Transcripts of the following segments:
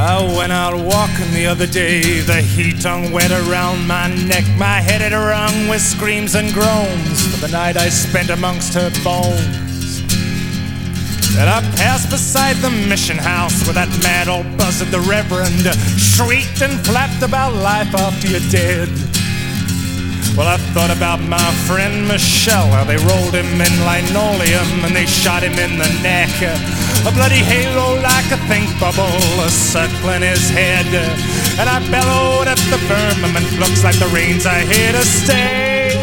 I went out walking the other day. The heat hung wet around my neck. My head had rung with screams and groans for the night I spent amongst her bones. And I passed beside the mission house where that mad old buzzard, the Reverend, shrieked and flapped about life after you're dead. Well, I thought about my friend Michelle, how they rolled him in linoleum and they shot him in the neck. A bloody halo like a think bubble circling his head. And I bellowed at the firmament, looks like the rains are here to stay.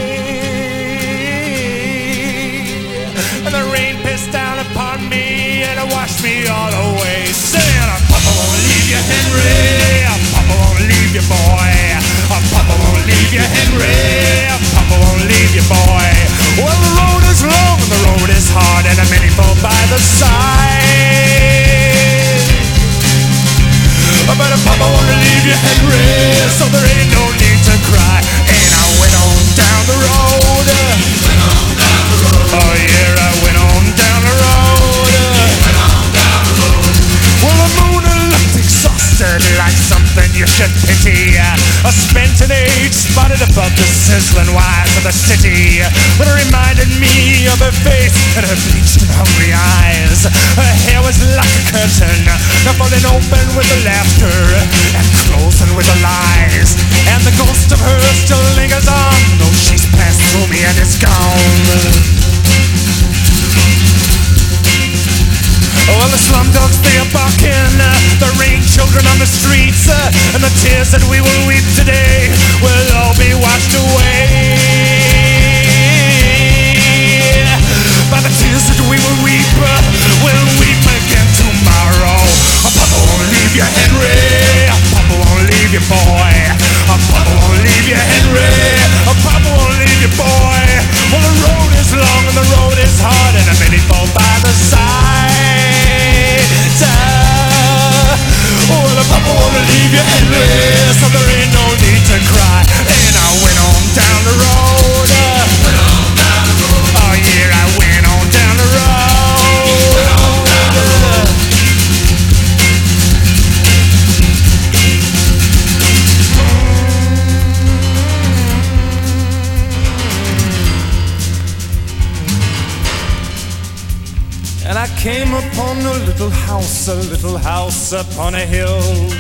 And the rain pissed down upon me and it washed me all away. Saying, Papa won't leave you, Henry. Papa won't leave you, boy. Papa won't leave you, Henry. Papa won't leave you, boy. Well, the road is long and the road is hard, and many fall by the side. But Papa won't leave you, Henry, so there ain't no need to cry. And I went on down the road. Oh yeah, I went on down the road. Well, the moon looked exhausted, like something you should pity. A spent an age spotted above the sizzling wires of the city. But it reminded me of her face and her bleached and hungry eyes. Her hair was like a curtain, falling open with the laughter and closing with the lies. And the ghost of her still lingers on, though she's passed through me and is gone. Well, the slum dogs, they are barking, the rain children on the streets, and the tears that we will weep today will all be washed away. By the tears that we will weep, we'll weep again tomorrow. Papa won't leave you, Henry. Papa won't leave you, boy. Papa won't leave you, Henry. Papa won't leave you, boy. Well, the road is long and the road is hard, and many fall by the side. Well, Papa won't leave you, Henry, so there ain't no need to cry. And I went on down the road. Oh yeah, I went on down the road. And I came upon a little house upon a hill.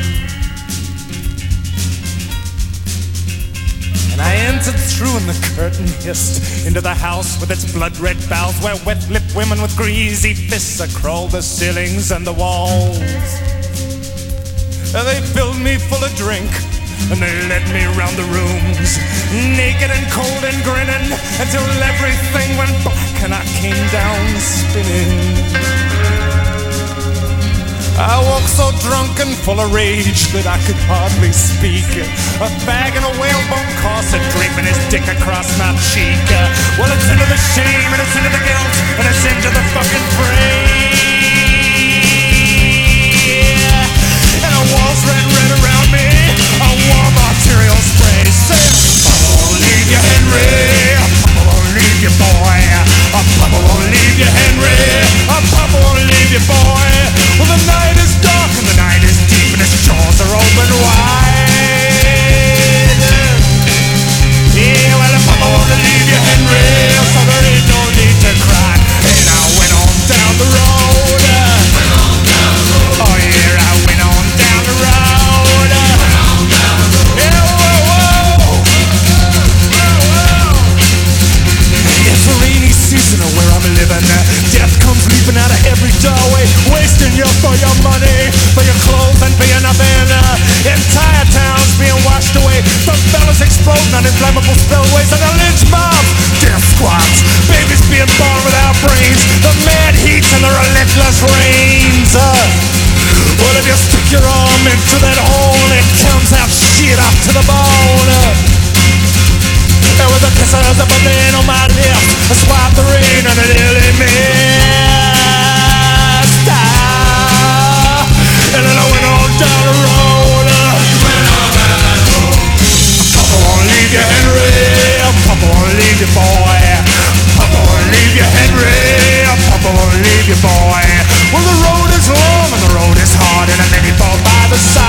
And I entered through and the curtain hissed into the house with its blood-red bowels, where wet-lipped women with greasy fists crawled the ceilings and the walls. And they filled me full of drink and they led me around the rooms, naked and cold and grinning, until everything went black and I came down spinning. I woke so drunk and full of rage that I could hardly speak. A fag in a whalebone corset draping his dick across my cheek. Well, it's into the shame and it's into the guilt and it's into the fucking frame. And the walls ran red around me, a warm arterial spray. Say, Papa won't leave you, Henry. Papa won't leave you, boy. Papa won't leave you, Henry. Papa won't leave you, boy. Well, the night is dark and the night is deep and his jaws are open wide. Yeah, well, Papa won't leave you, Henry, so there ain't no need to cry. And I went on down the road. Oh yeah, I went on down the road. Yeah, whoa, whoa. It's a rainy season where I'm living. Death comes leaping out of every doorway, wasting you for your money, for your clothes and for your nothing. Entire towns being washed away, the fellas exploding on inflammable spillways, and the lynch mobs, death squads, babies being born without brains, the mad heat and the relentless rains. Well, if you stick your arm into that hole, it comes out shit off to the bone. And with the kisses of a man on my lips, I swipe the rain and it nearly missed. And then I went on down the road. Papa won't leave you, Henry. Papa won't leave you, boy. Papa won't leave you, Henry. Papa won't leave you, boy. Well, the road is long and the road is hard, and many fall by the side.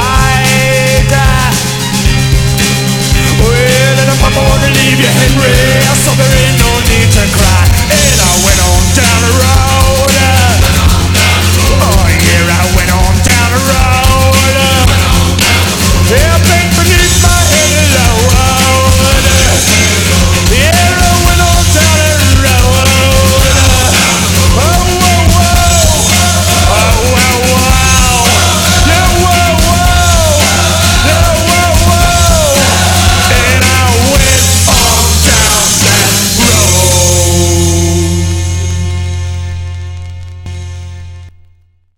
you, Henry, so there ain't no need to cry. And I went on down the road.